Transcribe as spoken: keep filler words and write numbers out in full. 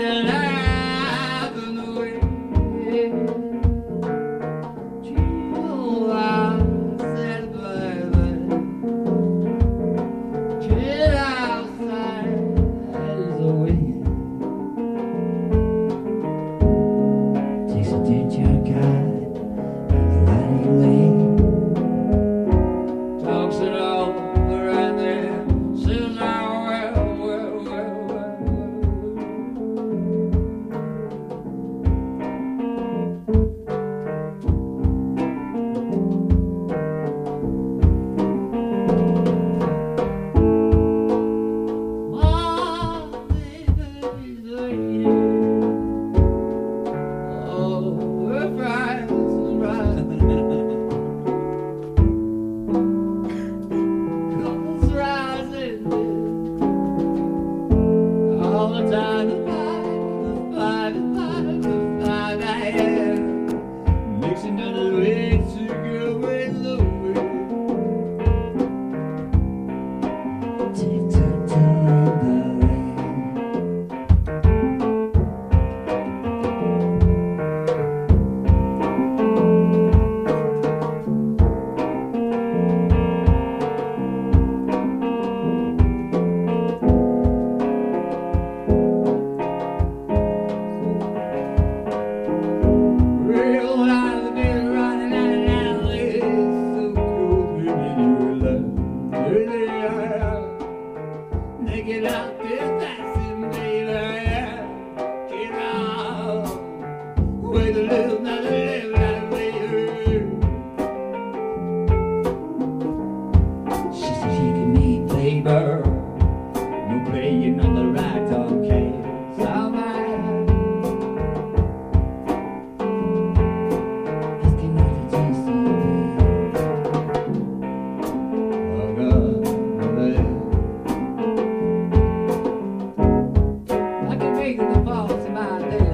Get out there dancing, baby. Get out. Way to live, not to live that way. She said she can meet labor. No playing on the right on case. All right. Asking not to taste the oh God. The falls in my day.